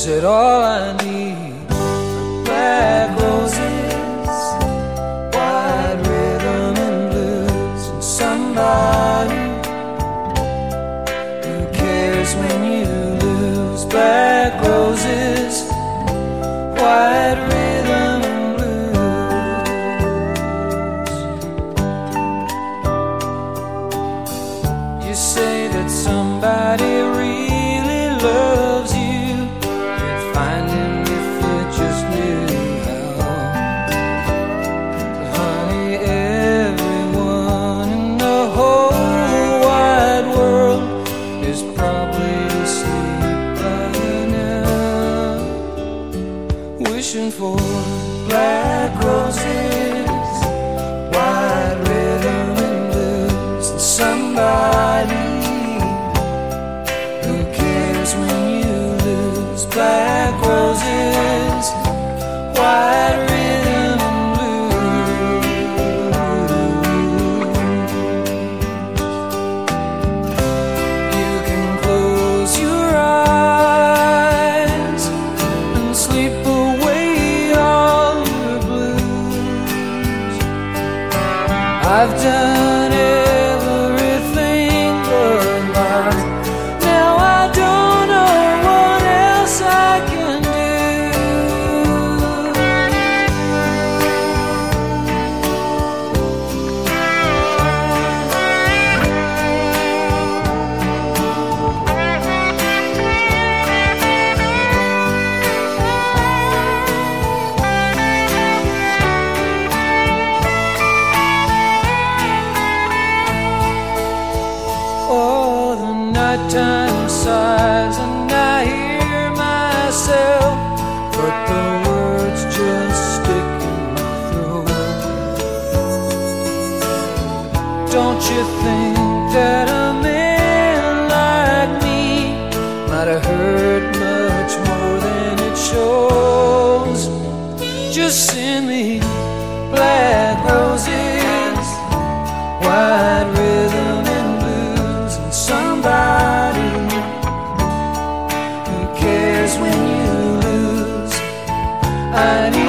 said all I need are black roses, white rhythm and blues, and somebody who cares when you lose. Black roses, white rhythm and blues. You say that somebody really loves you. You'd find him if you just knew how. But honey, everyone in the whole wide world is probably asleep by now, wishing for black roses, white rhythm and blues, and somebody who cares when you lose. Black roses, white rhythm and blues. You can close your eyes and sleep away all your blues. I've done everything but love. Now I don't know what else I can do. Oh, the nighttime sighs and I hear myself, but the words just stick in my throat. Don't you think that a man like me might have hurt much more than it shows? Just send me black roses, white rhythm and blues, and somebody who cares when you lose. I need